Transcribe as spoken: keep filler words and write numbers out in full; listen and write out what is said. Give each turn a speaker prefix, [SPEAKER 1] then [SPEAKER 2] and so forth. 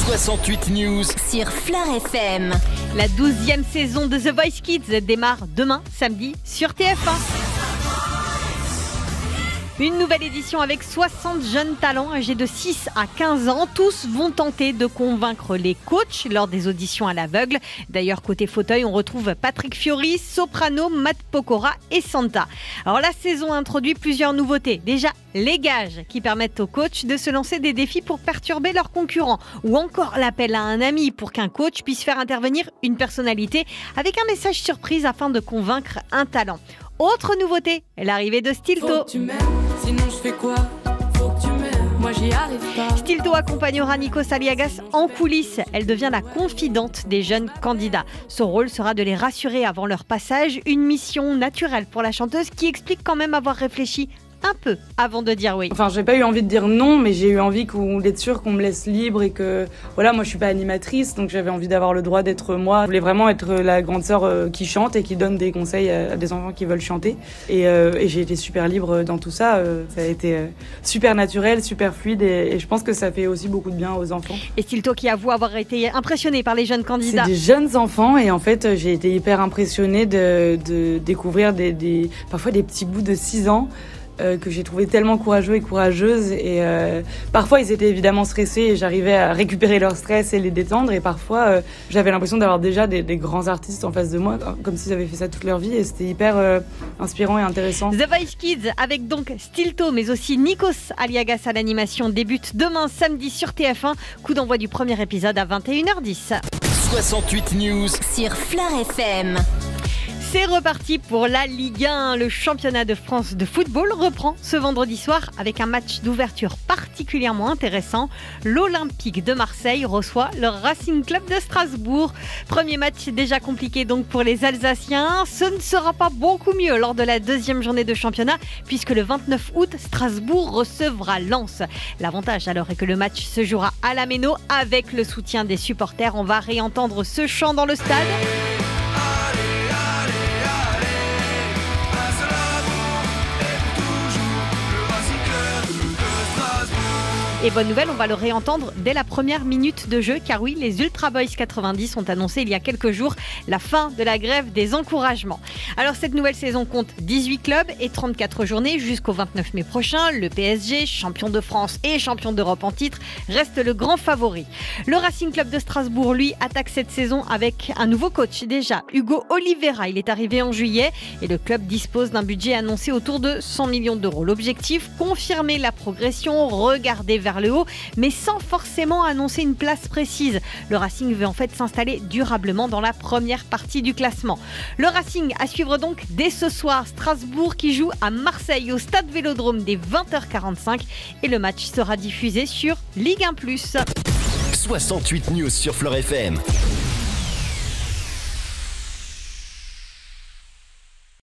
[SPEAKER 1] soixante-huit News
[SPEAKER 2] sur Fleur F M.
[SPEAKER 3] La douzième saison de The Voice Kids démarre demain, samedi, sur T F un. Une nouvelle édition avec soixante jeunes talents âgés de six à quinze ans. Tous vont tenter de convaincre les coachs lors des auditions à l'aveugle. D'ailleurs, côté fauteuil, on retrouve Patrick Fiori, Soprano, Matt Pokora et Santa. Alors la saison introduit plusieurs nouveautés. Déjà, les gages qui permettent aux coachs de se lancer des défis pour perturber leurs concurrents. Ou encore l'appel à un ami pour qu'un coach puisse faire intervenir une personnalité avec un message surprise afin de convaincre un talent. Autre nouveauté, l'arrivée de Stilto.
[SPEAKER 4] Faut que tu m'aimes, sinon je fais quoi? Faut que tu m'aimes, moi j'y arrive pas.
[SPEAKER 3] Stilto accompagnera Nikos Aliagas en coulisses. Elle devient la confidente des jeunes candidats. Son rôle sera de les rassurer avant leur passage. Une mission naturelle pour la chanteuse qui explique quand même avoir réfléchi un peu avant de dire oui.
[SPEAKER 5] Enfin, j'ai pas eu envie de dire non, mais j'ai eu envie qu'on, d'être sûr qu'on me laisse libre et que, voilà, moi je suis pas animatrice, donc j'avais envie d'avoir le droit d'être moi. Je voulais vraiment être la grande sœur euh, qui chante et qui donne des conseils à, à des enfants qui veulent chanter. Et, euh, et j'ai été super libre dans tout ça. Euh, ça a été euh, super naturel, super fluide et, et je pense que ça fait aussi beaucoup de bien aux enfants.
[SPEAKER 3] Et Stilto qui avoue avoir été impressionné par les jeunes candidats.
[SPEAKER 5] C'est des jeunes enfants et en fait, j'ai été hyper impressionnée de, de découvrir des, des, parfois des petits bouts de six ans. Euh, que j'ai trouvé tellement courageux et courageuses et euh, parfois ils étaient évidemment stressés et j'arrivais à récupérer leur stress et les détendre et parfois euh, j'avais l'impression d'avoir déjà des, des grands artistes en face de moi comme s'ils avaient fait ça toute leur vie et c'était hyper euh, inspirant et intéressant.
[SPEAKER 3] The Voice Kids avec donc Stilto mais aussi Nikos Aliagas à l'animation débute demain samedi sur T F un. Coup d'envoi du premier épisode à vingt et une heures dix.
[SPEAKER 1] soixante-huit News
[SPEAKER 2] sur Fleur F M.
[SPEAKER 3] C'est reparti pour la Ligue un. Le championnat de France de football reprend ce vendredi soir avec un match d'ouverture particulièrement intéressant. L'Olympique de Marseille reçoit le Racing Club de Strasbourg. Premier match déjà compliqué donc pour les Alsaciens. Ce ne sera pas beaucoup mieux lors de la deuxième journée de championnat puisque le vingt-neuf août, Strasbourg recevra Lens. L'avantage alors est que le match se jouera à la Méno avec le soutien des supporters. On va réentendre ce chant dans le stade. Et bonne nouvelle, on va le réentendre dès la première minute de jeu, car oui, les Ultra Boys quatre-vingt-dix ont annoncé il y a quelques jours la fin de la grève des encouragements. Alors cette nouvelle saison compte dix-huit clubs et trente-quatre journées jusqu'au vingt-neuf mai prochain. Le P S G, champion de France et champion d'Europe en titre, reste le grand favori. Le Racing Club de Strasbourg, lui, attaque cette saison avec un nouveau coach déjà, Hugo Oliveira. Il est arrivé en juillet et le club dispose d'un budget annoncé autour de cent millions d'euros. L'objectif, confirmer la progression, regarder vers le haut, mais sans forcément annoncer une place précise. Le Racing veut en fait s'installer durablement dans la première partie du classement. Le Racing à suivre donc dès ce soir. Strasbourg qui joue à Marseille au stade Vélodrome dès vingt heures quarante-cinq et le match sera diffusé sur Ligue un plus.
[SPEAKER 1] soixante-huit News sur Fleur F M.